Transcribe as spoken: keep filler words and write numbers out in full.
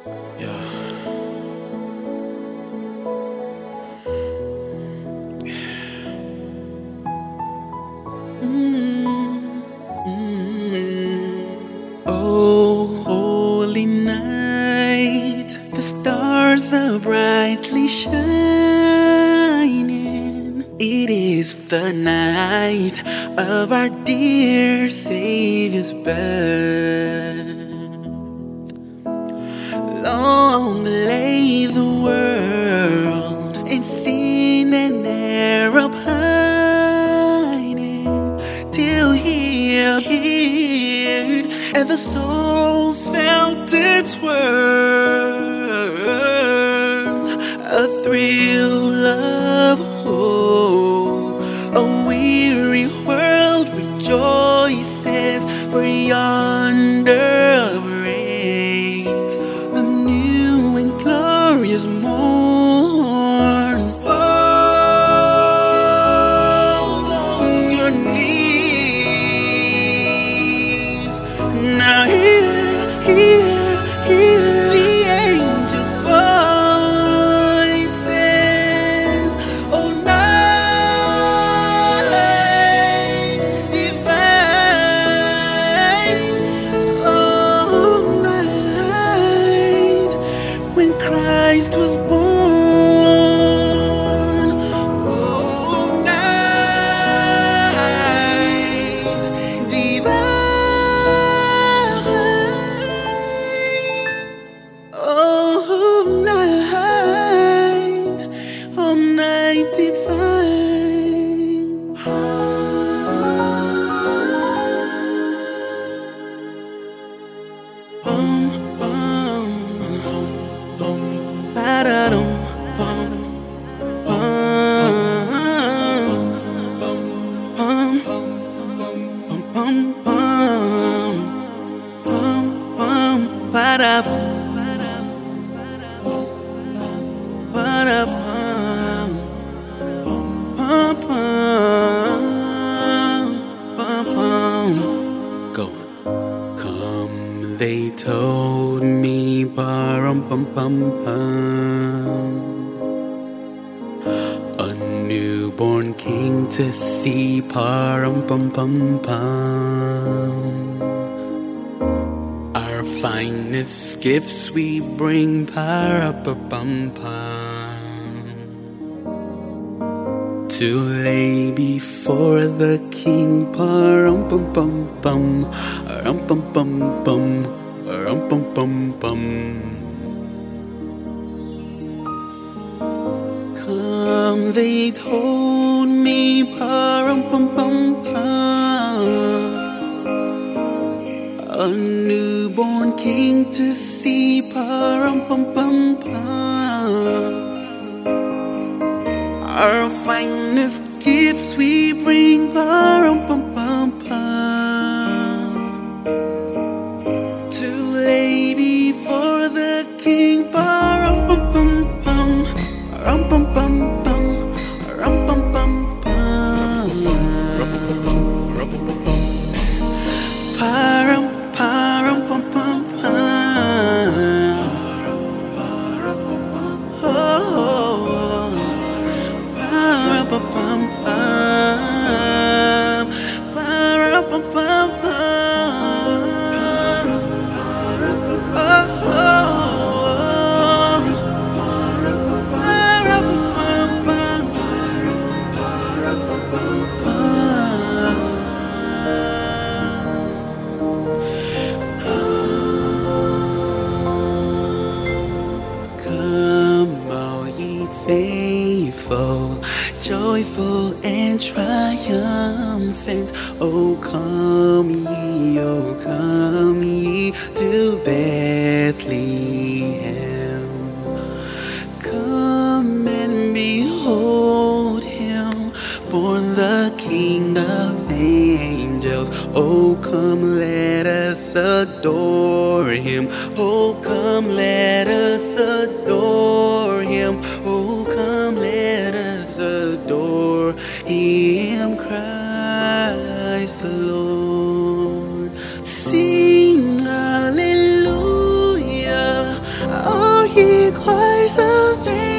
Yeah. Mm, mm. Oh, holy night, the stars are brightly shining. It is the night of our dear Savior's birth. Long lay the world in sin and error pining, till he appeared and the soul felt its worth. A thrill of hope, a weary world rejoices, for yonder breaks the new and glorious morn. Fall on your knees. Now hear, hear, hear the angels' voices. Oh, night divine. Oh, night when Christ was born. Oh, night divine. Oh, night, oh, night divine. Bum, bum, bum, bum, ba-da-dum, bum, bum, bum, bum, bum, bum, bum, bum, ba-da-bum, ba-da-bum, bum, bum, bum, bum. Go. Come, they told me, parum pum pum pum, a newborn king to see, parum pum pum pum. Our finest gifts we bring, parapapum pum, to lay before the king, parum pum pum pum, rum pum pum pum, rum pum pum pum. Come, they told me, parum pum pum pum, a newborn king to see, parum pum pum pum. Our finest gifts we bring, parum pum pum pum, to lay before the king, parum pum pum pum, rum pum pum pum, rum pum pum pum, parum parum pum pum pum. Oh, parum pum pum pum, parum pum pum pum. Oh, parum pum pum pum. Come, all ye faithful, joyful and triumphant. Oh, come ye, oh, come ye to Bethlehem. Come and behold him, born the King of angels. Oh, come, let us adore him. Oh, come, let us adore him. Oh, come, let us adore him, Christ the Lord. Sing hallelujah, 一块生命。